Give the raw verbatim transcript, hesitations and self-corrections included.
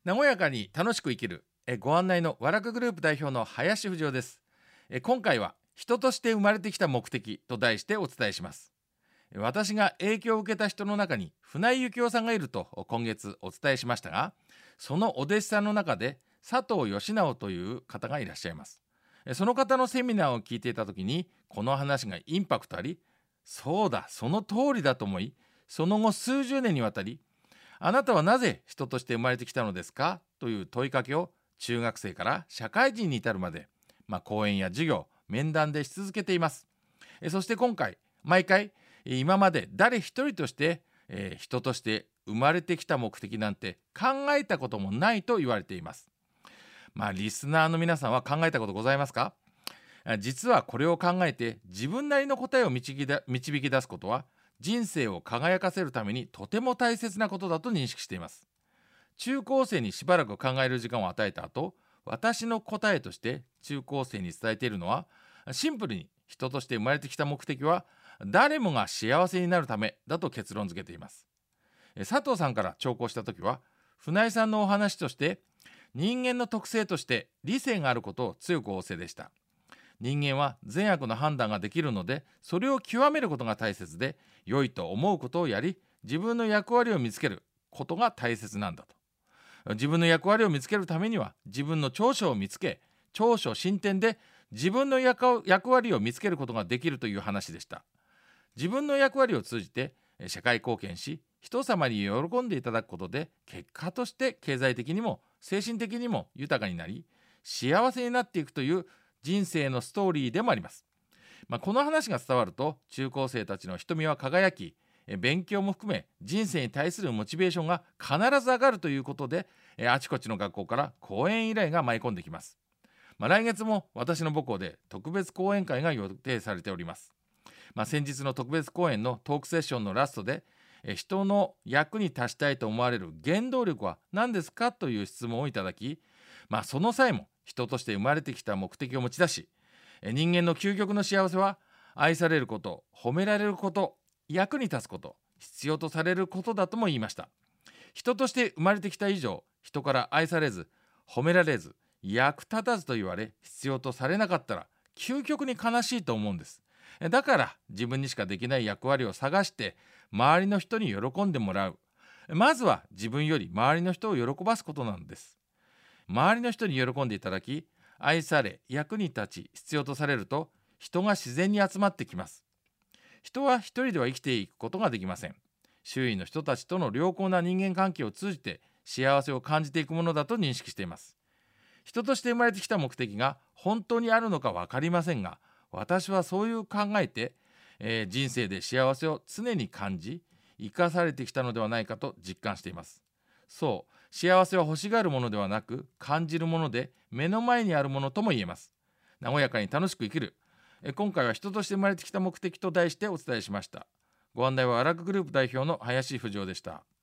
和やかに楽しく生きるえご案内の和楽グループ代表の林藤夫です。え今回は人として生まれてきた目的と題してお伝えします。え私が影響を受けた人の中に船井幸雄さんがいると今月お伝えしましたが、そのお弟子さんの中で佐藤義直という方がいらっしゃいます。えその方のセミナーを聞いていた時にこの話がインパクトあり、そうだその通りだと思い、その後数十年にわたり、あなたはなぜ人として生まれてきたのですかという問いかけを中学生から社会人に至るまで、まあ、講演や授業、面談でし続けています。えそして今回、毎回、今まで誰一人として、えー人として生まれてきた目的なんて考えたこともないと言われています。まあ、リスナーの皆さんは考えたことございますか？あ実はこれを考えて自分なりの答えを導きだ導き出すことは人生を輝かせるためにとても大切なことだと認識しています。中高生にしばらく考える時間を与えた後、私の答えとして中高生に伝えているのは、シンプルに人として生まれてきた目的は誰もが幸せになるためだと結論付けています。え佐藤さんから聴講した時は、船井さんのお話として人間の特性として理性があることを強く仰せでした。人間は善悪の判断ができるので、それを極めることが大切で、良いと思うことをやり、自分の役割を見つけることが大切なんだと。自分の役割を見つけるためには、自分の長所を見つけ、長所進展で自分の役役割を見つけることができるという話でした。自分の役割を通じて社会貢献し、人様に喜んでいただくことで、結果として経済的にも精神的にも豊かになり、幸せになっていくという人生のストーリーでもあります。まあ、この話が伝わると中高生たちの瞳は輝き、え勉強も含め人生に対するモチベーションが必ず上がるということで、えあちこちの学校から講演依頼が舞い込んできます。まあ、来月も私の母校で特別講演会が予定されております。まあ、先日の特別講演のトークセッションのラストで、え人の役に立ちたいと思われる原動力は何ですかという質問をいただき、まあ、その際も人として生まれてきた目的を持ち出し、人間の究極の幸せは愛されること、褒められること、役に立つこと、必要とされることだとも言いました。人として生まれてきた以上、人から愛されず、褒められず、役立たずと言われ、必要とされなかったら究極に悲しいと思うんです。だから自分にしかできない役割を探して周りの人に喜んでもらう。まずは自分より周りの人を喜ばすことなんです。周りの人に喜んでいただき、愛され、役に立ち、必要とされると、人が自然に集まってきます。人は一人では生きていくことができません。周囲の人たちとの良好な人間関係を通じて幸せを感じていくものだと認識しています。人として生まれてきた目的が本当にあるのか分かりませんが、私はそういう考えて、えー人生で幸せを常に感じ、生かされてきたのではないかと実感しています。そう、幸せは欲しがるものではなく感じるもので、目の前にあるものとも言えます。和やかに楽しく生きる。え今回は人として生まれてきた目的と題してお伝えしました。ご案内はアラクグループ代表の林藤夫でした。